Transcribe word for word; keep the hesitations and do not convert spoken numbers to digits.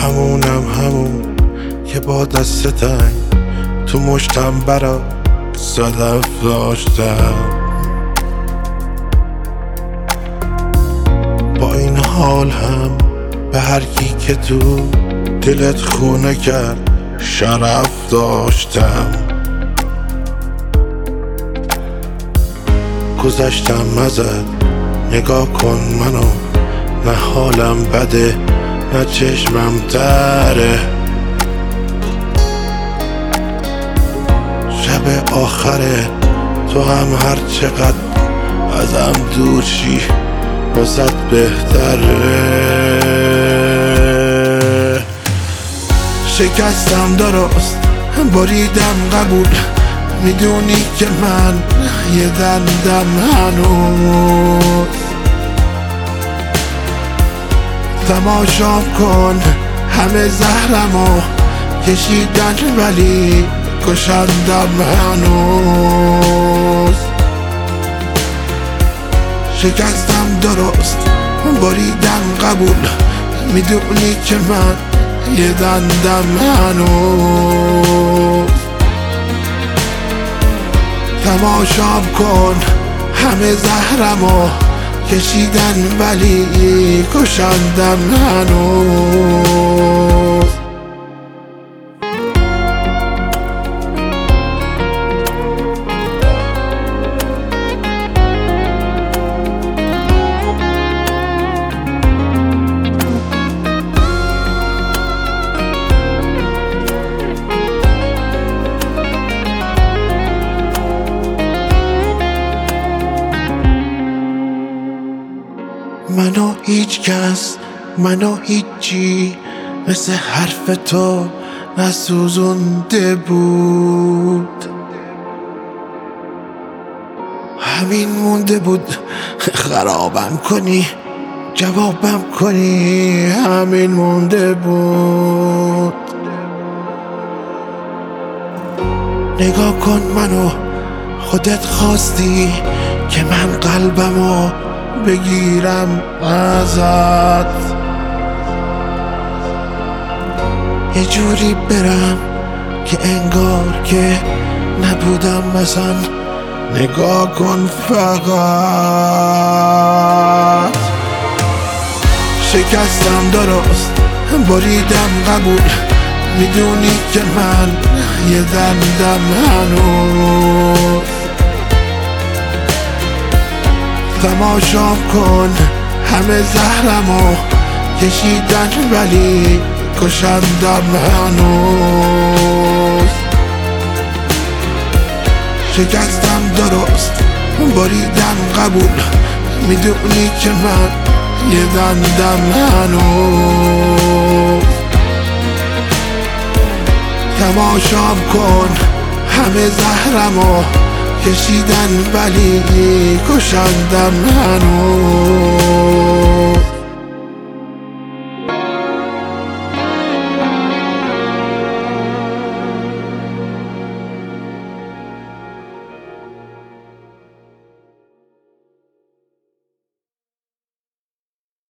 همونم همون که با دست تنگ تو مشتم برا صدف داشتم. با این حال هم به هر کی که تو دلت خونه کرد شرف داشتم. گذشتم ازت نگاه کن منو، نه حالم بده نه چشمم تره. شب آخره تو هم هر چقدر ازم دور شی واست بهتره. شکستم درست بریدم قبول، میدونی که من یه دندم هنوز. تماشا کن همه زهرمو کشیدن ولی کشندم هنوز. شکستم درست بریدم قبول، میدونی که من یه دندم هنوز. تماشا کن همه زهرمو کشیدن ولی کشندم هنوز. منو هیچ کس منو هیچی مثل حرف تو نسوزونده بود. همین مونده بود خرابم کنی جوابم کنی، همین مونده بود. نگاه کن منو، خودت خواستی که من قلبمو بگیرم ازت، یه جوری برم که انگار که نبودم مثلا. نگاه کن فقط. شکستم درست بریدم قبول، میدونی که من یه دندم هنوز. تماشا کن همه زهرمو کشیدن ولی کشندم هنوز. شکستم درست بریدم قبول، میدونی که من یه دندم هنوز. تماشا کن همه زهرمو کشیدن ولی کشندم هنوز.